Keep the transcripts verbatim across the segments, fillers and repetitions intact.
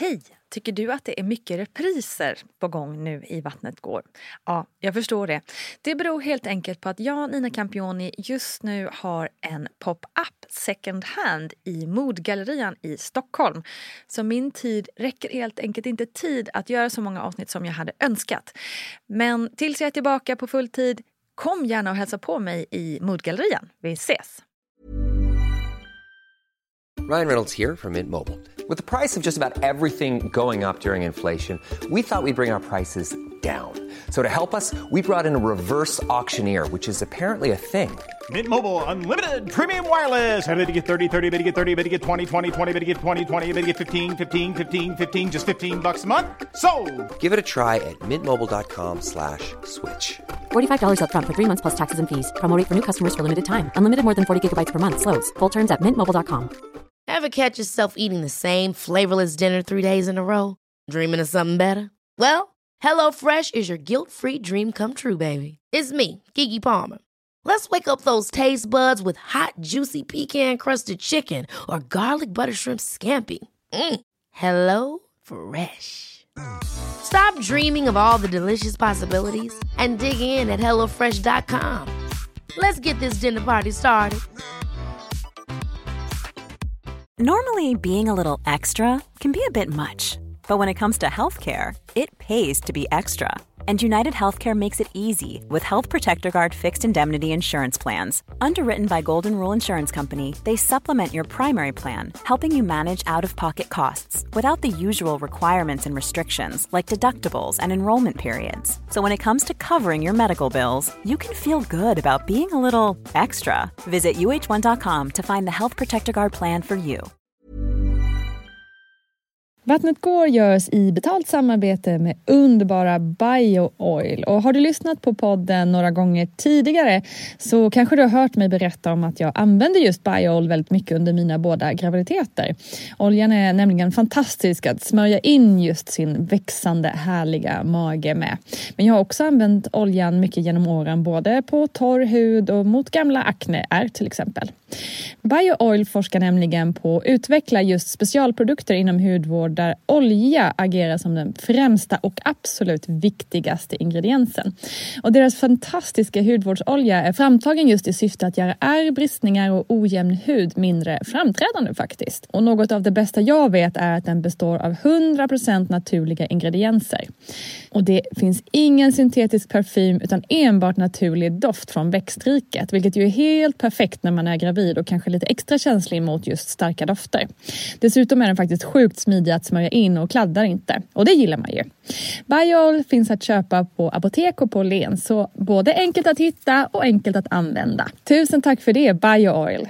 Hej! Tycker du att det är mycket repriser på gång nu i Vattnet går? Ja, jag förstår det. Det beror helt enkelt på att jag, Nina Campioni, just nu har en pop-up second hand i Modgallerian i Stockholm. Så min tid räcker helt enkelt inte tid att göra så många avsnitt som jag hade önskat. Men tills jag är tillbaka på full tid, kom gärna och hälsa på mig i Modgallerian. Vi ses! Ryan Reynolds here from Mint Mobile. With the price of just about everything going up during inflation, we thought we'd bring our prices down. So to help us, we brought in a reverse auctioneer, which is apparently a thing. Mint Mobile Unlimited Premium Wireless. How to get thirty, thirty, how to get thirty, how to get twenty, twenty, twenty, how to get twenty, twenty, how to get fifteen, fifteen, fifteen, fifteen, just fifteen bucks a month? Sold! Give it a try at mintmobile.com slash switch. forty-five dollars up front for three months plus taxes and fees. Promo rate for new customers for limited time. Unlimited more than forty gigabytes per month. Slows full terms at mint mobile dot com. Ever catch yourself eating the same flavorless dinner three days in a row? Dreaming of something better? Well, HelloFresh is your guilt-free dream come true, baby. It's me, Keke Palmer. Let's wake up those taste buds with hot, juicy pecan-crusted chicken or garlic butter shrimp scampi. Mm. Hello Fresh. Stop dreaming of all the delicious possibilities and dig in at hello fresh dot com. Let's get this dinner party started. Normally, being a little extra can be a bit much, but when it comes to healthcare, it pays to be extra. And United Healthcare makes it easy with Health Protector Guard fixed indemnity insurance plans. Underwritten by Golden Rule Insurance Company, they supplement your primary plan, helping you manage out-of-pocket costs without the usual requirements and restrictions like deductibles and enrollment periods. So when it comes to covering your medical bills, you can feel good about being a little extra. Visit U H one dot com to find the Health Protector Guard plan for you. Vattnet går görs i betalt samarbete med underbara BioOil. Och har du lyssnat på podden några gånger tidigare så kanske du har hört mig berätta om att jag använder just BioOil väldigt mycket under mina båda graviditeter. Oljan är nämligen fantastisk att smörja in just sin växande härliga mage med. Men jag har också använt oljan mycket genom åren både på torr hud och mot gamla akneär till exempel. BioOil forskar nämligen på att utveckla just specialprodukter inom hudvård där olja agerar som den främsta och absolut viktigaste ingrediensen. Och deras fantastiska hudvårdsolja är framtagen just i syfte att göra ärr, bristningar och ojämn hud mindre framträdande faktiskt. Och något av det bästa jag vet är att den består av hundra procent naturliga ingredienser. Och det finns ingen syntetisk parfym utan enbart naturlig doft från växtriket, vilket ju är helt perfekt när man är gravid och kanske lite extra känslig mot just starka dofter. Dessutom är den faktiskt sjukt smidig att smörja in och kladdar inte. Och det gillar man ju. BioOil finns att köpa på apotek och på Len, så både enkelt att hitta och enkelt att använda. Tusen tack för det, BioOil!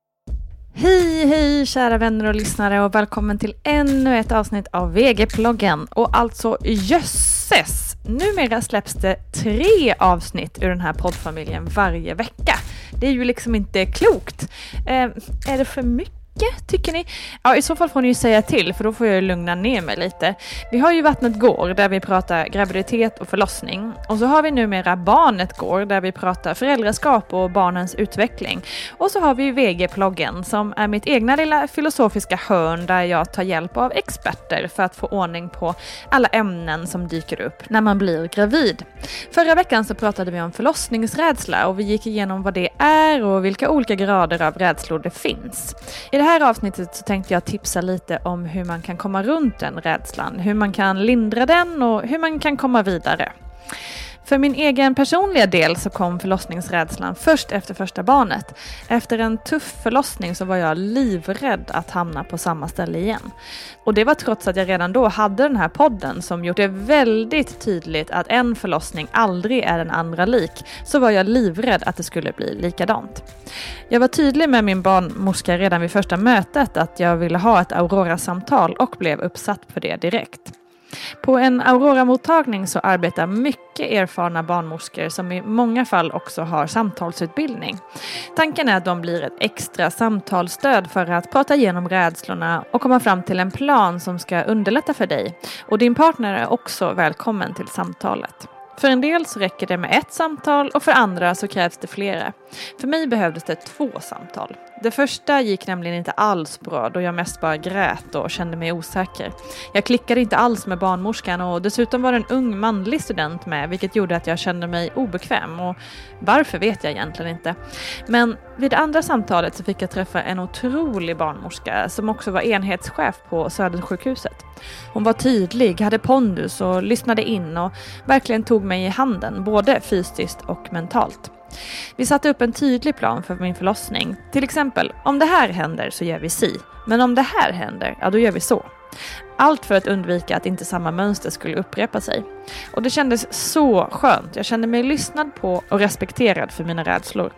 Hej, hej kära vänner och lyssnare och välkommen till ännu ett avsnitt av V G-ploggen. Och alltså jösses, numera släpps det tre avsnitt ur den här poddfamiljen varje vecka. Det är ju liksom inte klokt. Eh, är det för mycket? Tycker ni? Ja, i så fall får ni ju säga till, för då får jag ju lugna ner mig lite. Vi har ju Vattnet går där vi pratar graviditet och förlossning. Och så har vi numera Barnet går där vi pratar föräldraskap och barnens utveckling. Och så har vi ju V G-ploggen som är mitt egna lilla filosofiska hörn där jag tar hjälp av experter för att få ordning på alla ämnen som dyker upp när man blir gravid. Förra veckan så pratade vi om förlossningsrädsla och vi gick igenom vad det är och vilka olika grader av rädslor det finns. I det här avsnittet så tänkte jag tipsa lite om hur man kan komma runt den rädslan, hur man kan lindra den och hur man kan komma vidare. För min egen personliga del så kom förlossningsrädslan först efter första barnet. Efter en tuff förlossning så var jag livrädd att hamna på samma ställe igen. Och det var trots att jag redan då hade den här podden som gjort det väldigt tydligt att en förlossning aldrig är den andra lik, så var jag livrädd att det skulle bli likadant. Jag var tydlig med min barnmorska redan vid första mötet att jag ville ha ett Aurora-samtal och blev uppsatt på det direkt. På en Aurora-mottagning så arbetar mycket erfarna barnmorskor som i många fall också har samtalsutbildning. Tanken är att de blir ett extra samtalsstöd för att prata igenom rädslorna och komma fram till en plan som ska underlätta för dig. Och din partner är också välkommen till samtalet. För en del så räcker det med ett samtal och för andra så krävs det flera. För mig behövdes det två samtal. Det första gick nämligen inte alls bra då jag mest bara grät och kände mig osäker. Jag klickade inte alls med barnmorskan och dessutom var det en ung manlig student med, vilket gjorde att jag kände mig obekväm, och varför vet jag egentligen inte. Men vid det andra samtalet så fick jag träffa en otrolig barnmorska som också var enhetschef på Södersjukhuset. Hon var tydlig, hade pondus och lyssnade in och verkligen tog mig i handen, både fysiskt och mentalt. Vi satte upp en tydlig plan för min förlossning. Till exempel, om det här händer så gör vi si. Men om det här händer, ja då gör vi så. Allt för att undvika att inte samma mönster skulle upprepa sig. Och det kändes så skönt. Jag kände mig lyssnad på och respekterad för mina rädslor.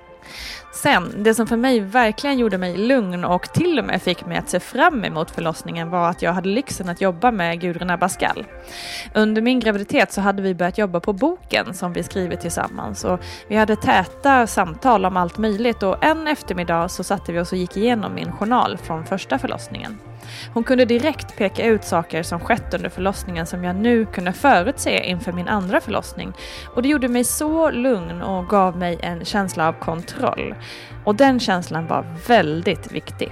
Sen, det som för mig verkligen gjorde mig lugn och till och med fick mig att se fram emot förlossningen var att jag hade lyxen att jobba med Gudrun Abascal. Under min graviditet så hade vi börjat jobba på boken som vi skrivit tillsammans, och vi hade täta samtal om allt möjligt, och en eftermiddag så satte vi oss och gick igenom min journal från första förlossningen. Hon kunde direkt peka ut saker som skett under förlossningen som jag nu kunde förutse inför min andra förlossning. Och det gjorde mig så lugn och gav mig en känsla av kontroll. Och den känslan var väldigt viktig.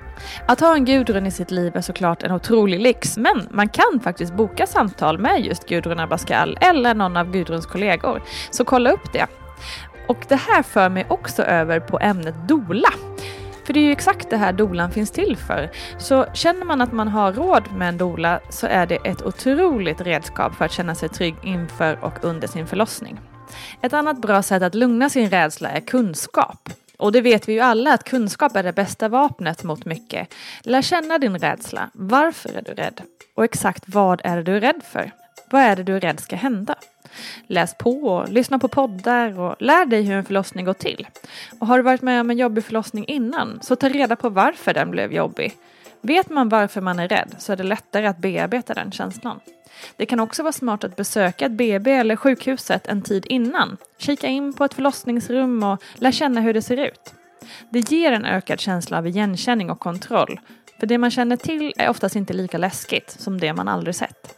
Att ha en Gudrun i sitt liv är såklart en otrolig lyx, men man kan faktiskt boka samtal med just Gudrun Abascal eller någon av Gudruns kollegor. Så kolla upp det. Och det här för mig också över på ämnet doula. För det är ju exakt det här doulan finns till för. Så känner man att man har råd med en doula så är det ett otroligt redskap för att känna sig trygg inför och under sin förlossning. Ett annat bra sätt att lugna sin rädsla är kunskap. Och det vet vi ju alla att kunskap är det bästa vapnet mot mycket. Lär känna din rädsla. Varför är du rädd? Och exakt vad är det du är rädd för? Vad är det du är rädd ska hända? Läs på och lyssna på poddar och lär dig hur en förlossning går till. Och har du varit med om en jobbig förlossning innan så ta reda på varför den blev jobbig. Vet man varför man är rädd så är det lättare att bearbeta den känslan. Det kan också vara smart att besöka ett B B eller sjukhuset en tid innan. Kika in på ett förlossningsrum och lär känna hur det ser ut. Det ger en ökad känsla av igenkänning och kontroll. För det man känner till är oftast inte lika läskigt som det man aldrig sett.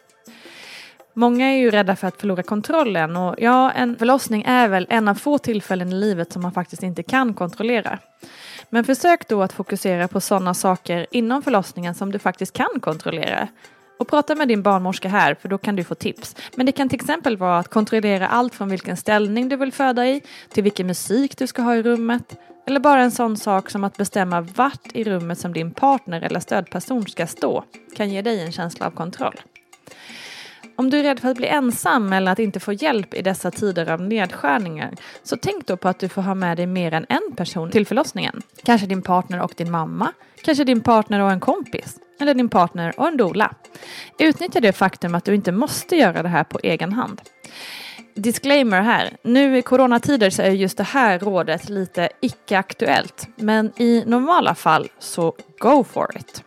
Många är ju rädda för att förlora kontrollen, och ja, en förlossning är väl en av få tillfällen i livet som man faktiskt inte kan kontrollera. Men försök då att fokusera på sådana saker inom förlossningen som du faktiskt kan kontrollera. Och prata med din barnmorska här, för då kan du få tips. Men det kan till exempel vara att kontrollera allt från vilken ställning du vill föda i, till vilken musik du ska ha i rummet. Eller bara en sån sak som att bestämma vart i rummet som din partner eller stödperson ska stå kan ge dig en känsla av kontroll. Om du är rädd för att bli ensam eller att inte få hjälp i dessa tider av nedskärningar, så tänk då på att du får ha med dig mer än en person till förlossningen. Kanske din partner och din mamma, kanske din partner och en kompis, eller din partner och en doula. Utnyttja det faktum att du inte måste göra det här på egen hand. Disclaimer här, nu i coronatider så är just det här rådet lite icke-aktuellt, men i normala fall så go for it.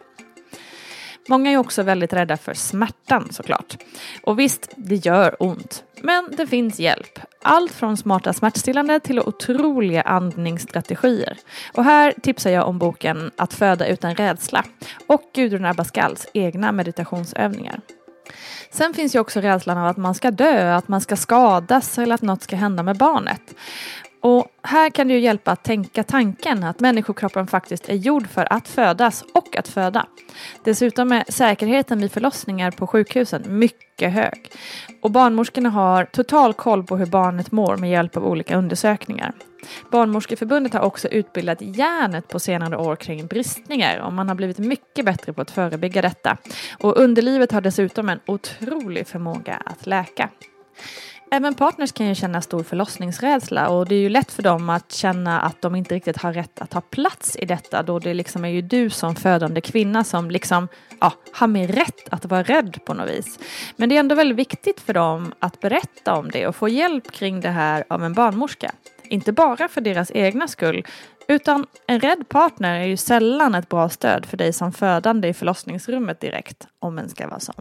Många är också väldigt rädda för smärtan såklart. Och visst, det gör ont. Men det finns hjälp. Allt från smarta smärtstillande till otroliga andningsstrategier. Och här tipsar jag om boken Att föda utan rädsla och Gudrun Abascals egna meditationsövningar. Sen finns ju också rädslan av att man ska dö, att man ska skadas eller att något ska hända med barnet. Och här kan det ju hjälpa att tänka tanken att människokroppen faktiskt är gjord för att födas och att föda. Dessutom är säkerheten vid förlossningar på sjukhusen mycket hög. Och barnmorskorna har total koll på hur barnet mår med hjälp av olika undersökningar. Barnmorskeförbundet har också utbildat hjärnet på senare år kring bristningar, och man har blivit mycket bättre på att förebygga detta. Och underlivet har dessutom en otrolig förmåga att läka. Även partners kan ju känna stor förlossningsrädsla, och det är ju lätt för dem att känna att de inte riktigt har rätt att ha plats i detta, då det liksom är ju du som födande kvinna som liksom ja, har mer rätt att vara rädd på något vis. Men det är ändå väldigt viktigt för dem att berätta om det och få hjälp kring det här av en barnmorska. Inte bara för deras egna skull, utan en rädd partner är ju sällan ett bra stöd för dig som födande i förlossningsrummet direkt, om en ska vara sån.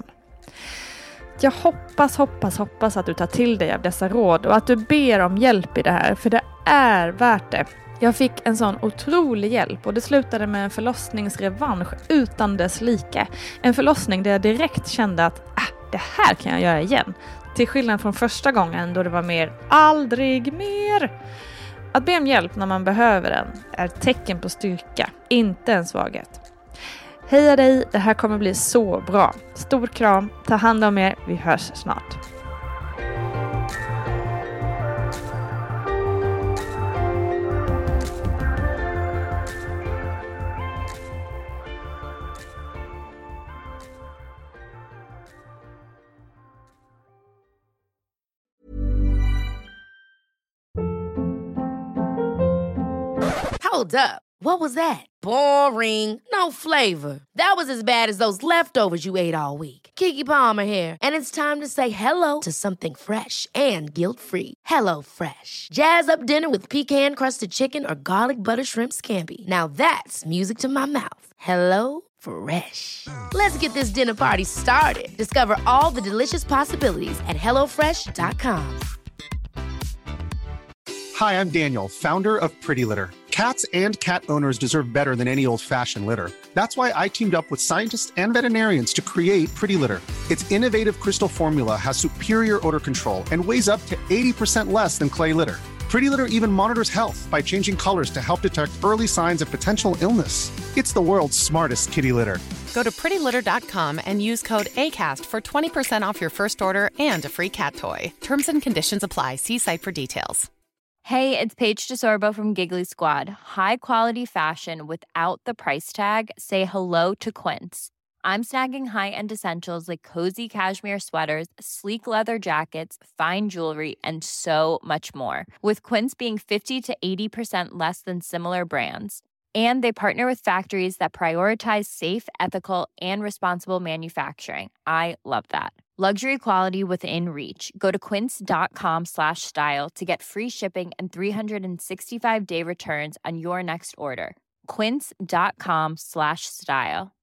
Jag hoppas, hoppas, hoppas att du tar till dig av dessa råd och att du ber om hjälp i det här, för det är värt det. Jag fick en sån otrolig hjälp, och det slutade med en förlossningsrevansch utan dess like. En förlossning där jag direkt kände att ah, det här kan jag göra igen. Till skillnad från första gången då det var mer aldrig mer. Att be om hjälp när man behöver den är ett tecken på styrka, inte en svaghet. Heja dig, det här kommer bli så bra. Stor kram, ta hand om er, vi hörs snart. Hold up. What was that? Boring. No flavor. That was as bad as those leftovers you ate all week. Keke Palmer here, and it's time to say hello to something fresh and guilt-free. Hello Fresh. Jazz up dinner with pecan-crusted chicken or garlic butter shrimp scampi. Now that's music to my mouth. Hello Fresh. Let's get this dinner party started. Discover all the delicious possibilities at hello fresh dot com. Hi, I'm Daniel, founder of Pretty Litter. Cats and cat owners deserve better than any old-fashioned litter. That's why I teamed up with scientists and veterinarians to create Pretty Litter. Its innovative crystal formula has superior odor control and weighs up to eighty percent less than clay litter. Pretty Litter even monitors health by changing colors to help detect early signs of potential illness. It's the world's smartest kitty litter. Go to pretty litter dot com and use code ACAST for twenty percent off your first order and a free cat toy. Terms and conditions apply. See site for details. Hey, it's Paige DeSorbo from Giggly Squad. High quality fashion without the price tag. Say hello to Quince. I'm snagging high-end essentials like cozy cashmere sweaters, sleek leather jackets, fine jewelry, and so much more. With Quince being fifty to eighty percent less than similar brands. And they partner with factories that prioritize safe, ethical, and responsible manufacturing. I love that. Luxury quality within reach. Go to quince.com slash style to get free shipping and three sixty-five day returns on your next order. Quince.com slash style.